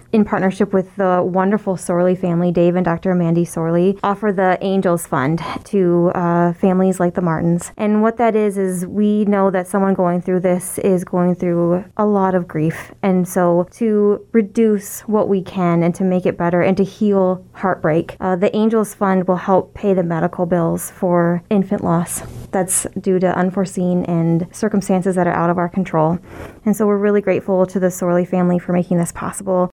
in partnership with the wonderful Sorley family, Dave and Dr. Mandy Sorley, offer the Angels Fund to families like the Martins. And what that is we know that someone going through this is going through a lot of grief. And so to reduce what we can and to make it better and to heal heartbreak, the Angels Fund will help pay the medical bills for infant loss that's due to unforeseen and circumstances that are out of our control. And so we're really grateful to the Sorley family for making this possible.